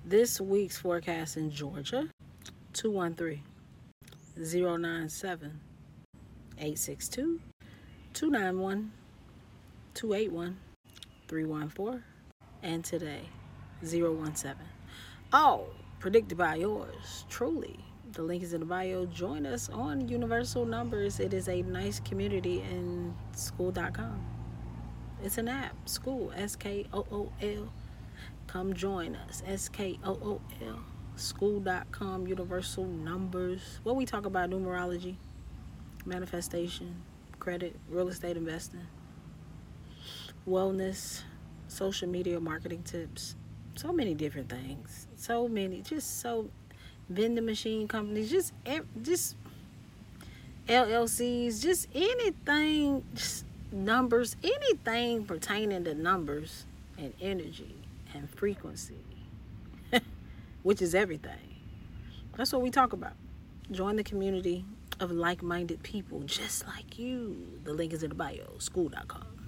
This week's forecast in Georgia, 213-097-862-291-281-314, and today, 017. All predicted by yours truly. The link is in the bio. Join us on Universal Numbers. It is a nice community in school.com. It's an app, School, SKOOL. Come join us, SKOOL, school.com, Universal Numbers. What we talk about: numerology, manifestation, credit, real estate investing, wellness, social media marketing tips, so many different things, vending machine companies, just LLCs, just anything, just numbers, anything pertaining to numbers and energy and frequency, which is everything. That's what we talk about. Join the community of like-minded people just like you. The link is in the bio, school.com.